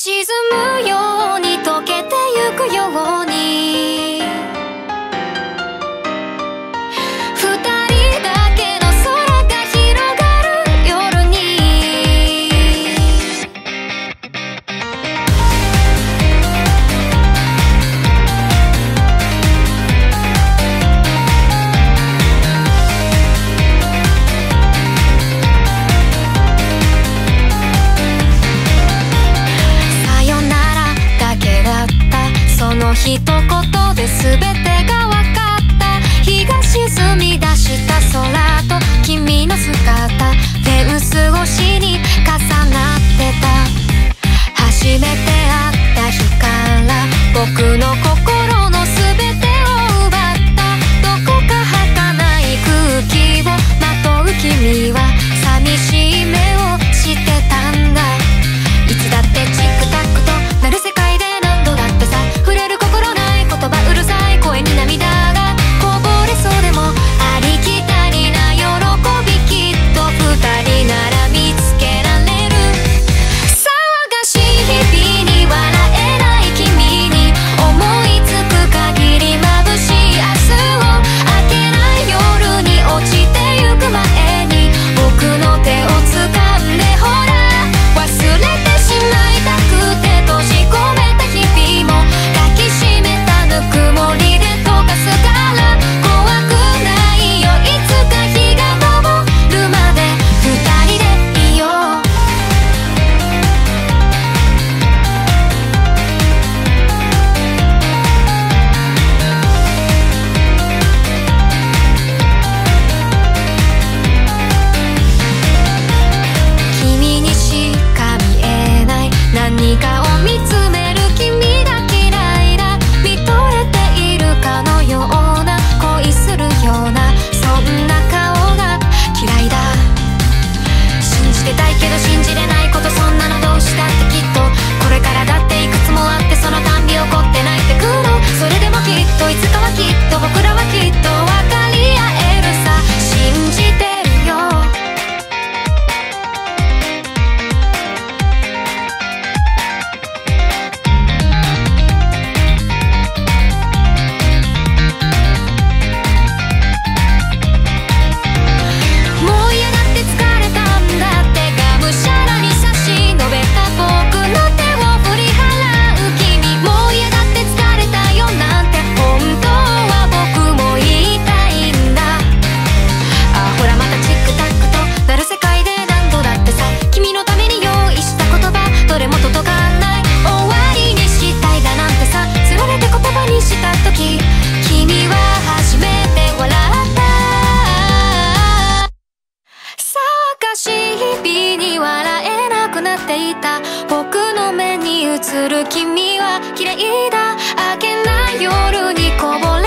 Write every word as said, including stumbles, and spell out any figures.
沈むように溶けてゆくように二人だけの空が広がる夜にさよならだけだったその一言で全てが分かった日が沈み出した空と君の姿フェンス越しに重なってた初めて会った日から僕の心の全てを奪ったどこか儚い空気をまとう君は寂しい目をしてたんだいつだってチックタックとなる世界で何度だってさ触れる心ない言葉うるさい声に涙がこぼれそうでもありきたりな喜びきっと二人なら見つけられる騒がしい日々に笑えない君に思いつく限り眩しい明日を明けない夜に落ちてゆく前に僕の手を掴んでほら忘れてしまいたくて閉じ込めた日々も抱きしめたぬくもりで溶かすから怖くないよいつか日が昇るまで二人でいよう君にしか見えない何かを見つめる君が嫌いだ見とれているかのような恋するようなそんな顔が嫌いだ信じてたいけど信じれないことそんなのどうしたってきっとこれからだっていくつもあってそのたんび起こって泣いてくのそれでもきっといつかはきっと僕らはきっと分かり合えるさ信じてるよもう嫌だって疲れたんだってがむしゃらに差し伸べた僕の手を振り払う君もう嫌だって疲れたよなんて本当は僕も言いたいんだあほらまたチックタックとなる世界で何度だってさ君のために用意した言葉どれも届かない終わりにしたいだなんてさつられて言葉にした時君は初めて笑った騒がしい日々に笑えなくなっていた僕の目に映る君は綺麗だ明けない夜にこぼれ